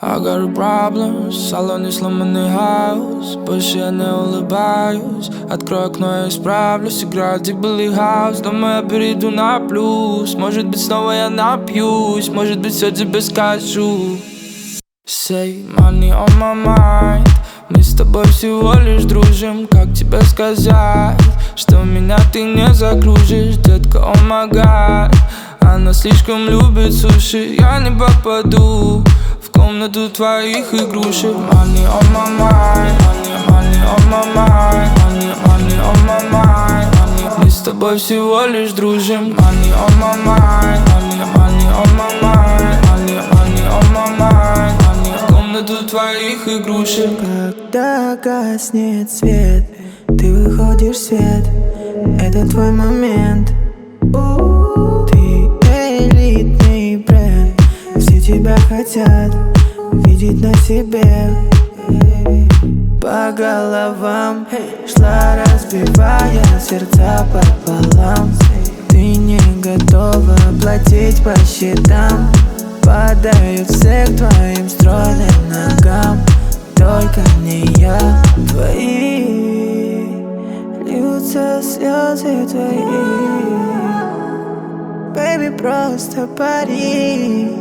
I got a problem, в салоне сломанный хаус. Больше я не улыбаюсь. Открой окно, я исправлюсь. Играет Deep Billy House. Думаю, я перейду на плюс. Может быть, снова я напьюсь. Может быть, все тебе скажу. Say money on my mind. Мы с тобой всего лишь дружим. Как тебе сказать, что меня ты не закружишь? Детка, oh my god. Она слишком любит суши. Я не попаду в комнату твоих игрушек. Money on my mind. Money on my mind. Money on my mind. Мы с тобой всего лишь дружим. Money on my mind. Money on my mind. Money on my mind. В комнату твоих игрушек. Когда гаснет свет, ты выходишь в свет. Это твой момент. Ты элитный бренд. Все тебя хотят видеть на себе. По головам шла, разбивая сердца пополам. Ты не готова платить по счетам. Падаю все к твоим стройным ногам. Только не я. Твои льются слезы твои. Baby, просто пари.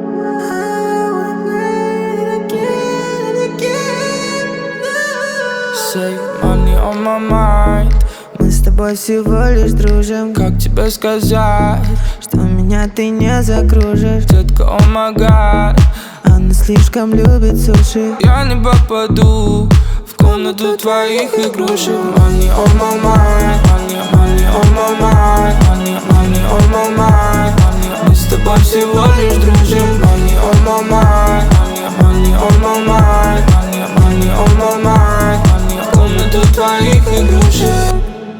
Say money on my mind. Мы с тобой всего лишь дружим. Как тебе сказать, что меня ты не закружишь? детка, oh my god. Она слишком любит суши. Я не попаду в комнату твоих игрушек. Money on my mind. Money on my mind. Money on my mind. Мы с тобой всего лишь дружим. Money on my mind. Money on my mind. Money on my mind. В комнату твоих игрушек.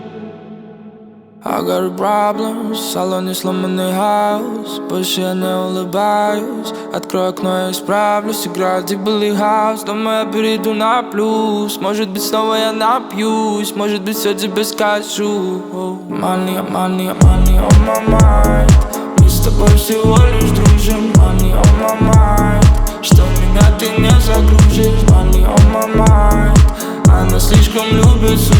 I got a problem, в салоне сломанный хаус. Больше я не улыбаюсь. Открой окно, я исправлюсь. Играет Deep Billy House. Думаю, я перейду на плюс. Может быть, снова я напьюсь. Может быть, все тебе скажу. Money on my mind. Мы с тобой всего лишь дружим. Money on my mind. Что меня ты не загружишь? Money on my mind. Она слишком любит